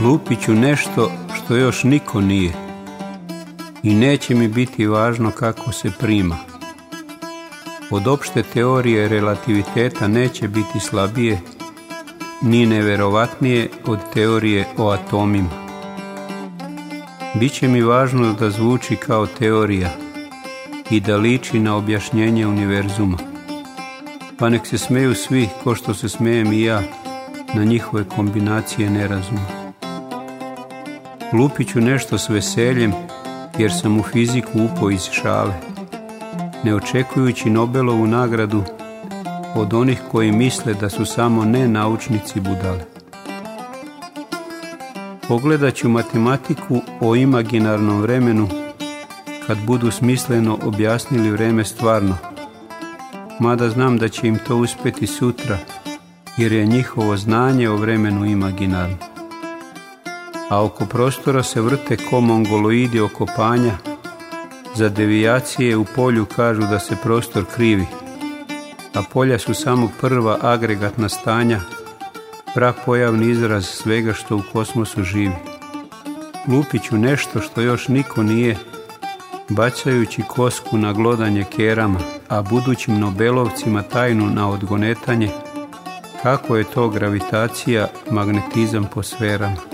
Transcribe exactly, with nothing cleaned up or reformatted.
Lupit ću nešto što još niko nije i neće mi biti važno kako se prima. Od opšte teorije relativiteta neće biti slabije ni neverovatnije od teorije o atomima. Biće mi važno da zvuči kao teorija i da liči na objašnjenje univerzuma. Pa nek se smeju svi ko što se smejem i ja na njihove kombinacije nerazuma. Lupit ću nešto s veseljem jer sam u fiziku upao iz šale, ne očekujući Nobelovu nagradu od onih koji misle da su samo nenaučnici budale. Pogledat ću matematiku o imaginarnom vremenu kad budu smisleno objasnili vreme stvarno, mada znam da će im to uspjeti sutra jer je njihovo znanje o vremenu imaginarno. A oko prostora se vrte ko mongoloidi oko panja, za devijacije u polju kažu da se prostor krivi, a polja su samo prva agregatna stanja, prapojavni izraz svega što u kosmosu živi. Lupit ću nešto što još niko nije, bacajući kosku na glodanje kerama, a budućim Nobelovcima tajnu na odgonetanje kako je to gravitacija, magnetizam po sferama.